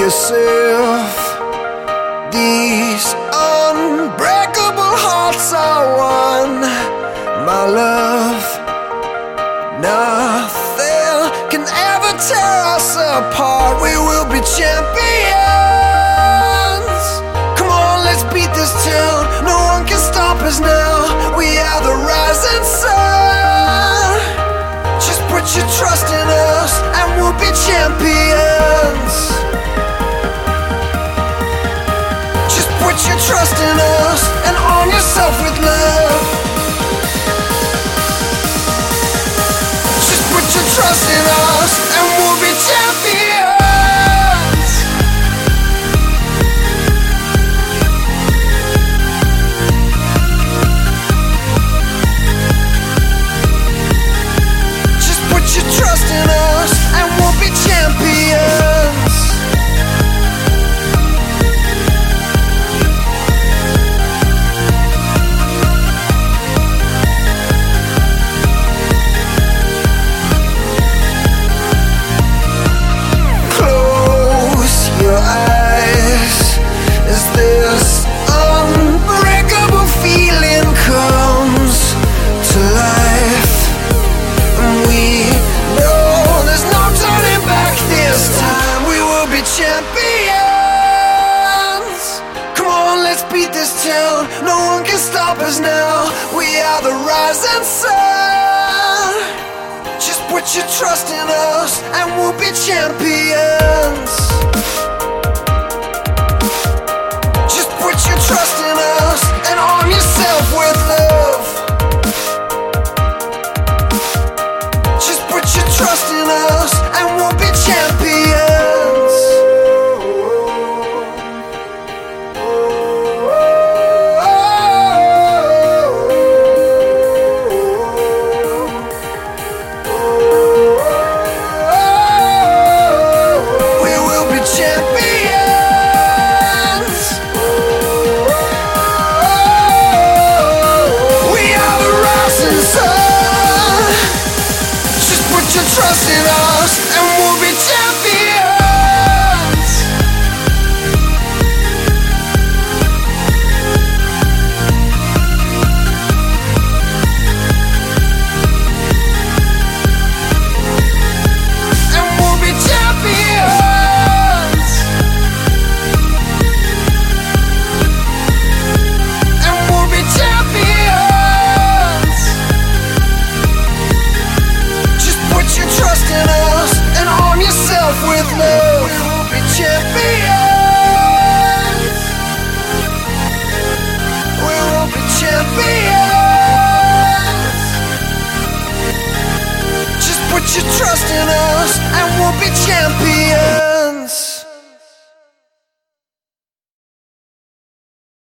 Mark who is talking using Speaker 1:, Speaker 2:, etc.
Speaker 1: yourself. These unbreakable hearts are one, my love. Nothing can ever tear us apart. We will be champions. Come on, let's beat this town. No one can stop us now. We are the rising sun. Just put your trust in us and we'll be champions. Just put your trust in us and arm yourself with love. Just put your trust in us and we'll be champions. Just put your trust in us and we'll be champions. Close your eyes as this unbreakable feeling comes to life. And we know there's no turning back this time. We will be champions. Come on, let's beat this town. No one can stop us now. We are the rising sun. Just put your trust in us and we'll be champions. Just put your trust in us and arm yourself with love. Just put your trust in us and we'll be champions. We will be champions. We are the rising sun. Just put your trust in us and we'll be champions. And we'll be champions. And we'll be champions. Just put your trust in us and arm yourself with love. We will be champions. We will be champions. Just put your trust in us and we'll be champions.